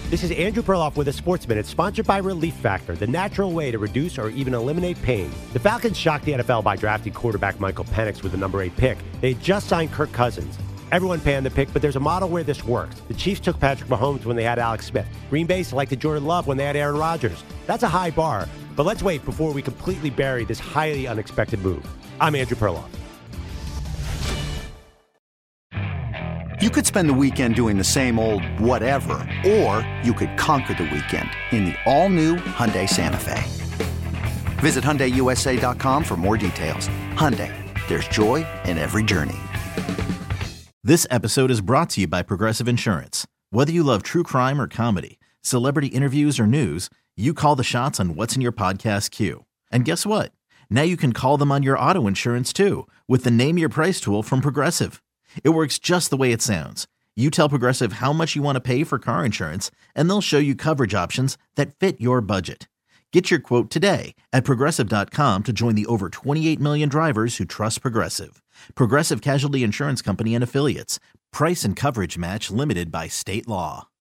This is Andrew Perloff with a Sports Minute, sponsored by Relief Factor, the natural way to reduce or even eliminate pain. The Falcons shocked the NFL by drafting quarterback Michael Penix with the number 8 pick. They had just signed Kirk Cousins. Everyone panned the pick, but there's a model where this works. The Chiefs took Patrick Mahomes when they had Alex Smith. Green Bay selected Jordan Love when they had Aaron Rodgers. That's a high bar, but let's wait before we completely bury this highly unexpected move. I'm Andrew Perloff. You could spend the weekend doing the same old whatever, or you could conquer the weekend in the all-new Hyundai Santa Fe. Visit HyundaiUSA.com for more details. Hyundai, there's joy in every journey. This episode is brought to you by Progressive Insurance. Whether you love true crime or comedy, celebrity interviews or news, you call the shots on what's in your podcast queue. And guess what? Now you can call them on your auto insurance too with the Name Your Price tool from Progressive. It works just the way it sounds. You tell Progressive how much you want to pay for car insurance, and they'll show you coverage options that fit your budget. Get your quote today at Progressive.com to join the over 28 million drivers who trust Progressive. Progressive Casualty Insurance Company and Affiliates. Price and coverage match limited by state law.